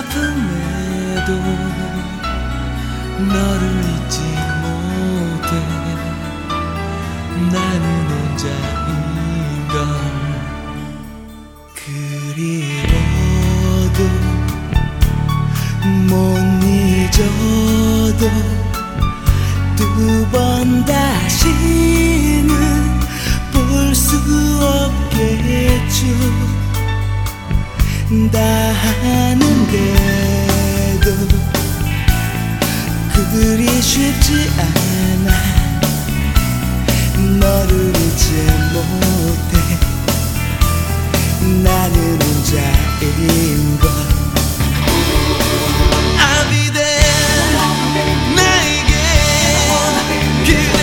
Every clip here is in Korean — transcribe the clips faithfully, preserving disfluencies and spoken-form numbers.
아픔에도 너를 잊지 못해. 나는 혼자인걸. 그리워도 못 잊어도 두 번 다시는 볼 수 없겠죠. 다 하는데도 그리 쉽지 않아. 너를 잊지 못해. 나는 혼자인걸. I'll be there. 나에겐 그대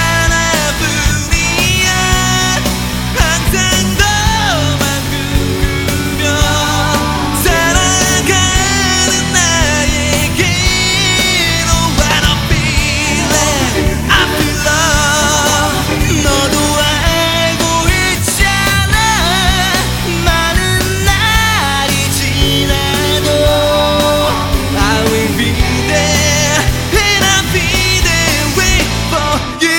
하나뿐이야. 항상 너만 꿈꾸며 살아가는 나에게. Oh, what a feeling. I feel love. 너도 알고 있잖아. 많은 날이 지나도 I will be there and I'll be there wait for you.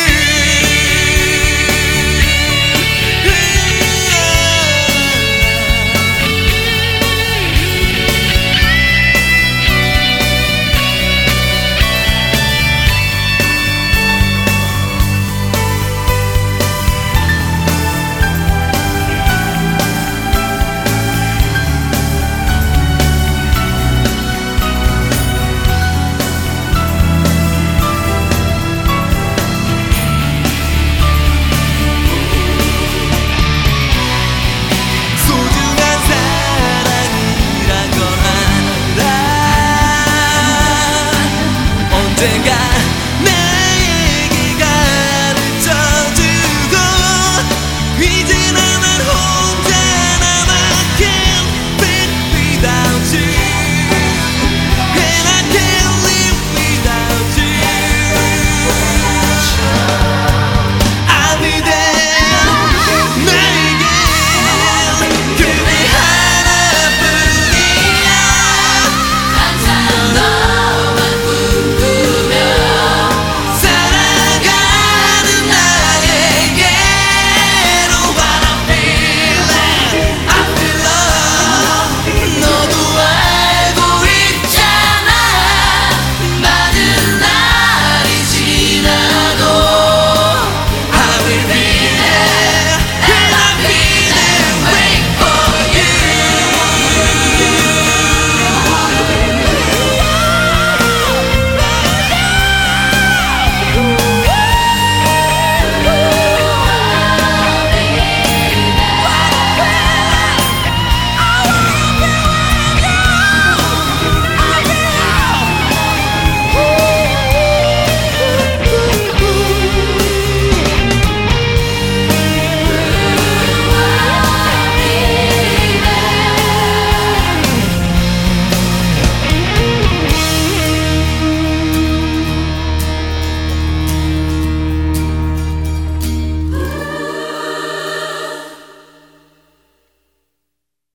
소중한 사랑이란 걸 알아. 언젠가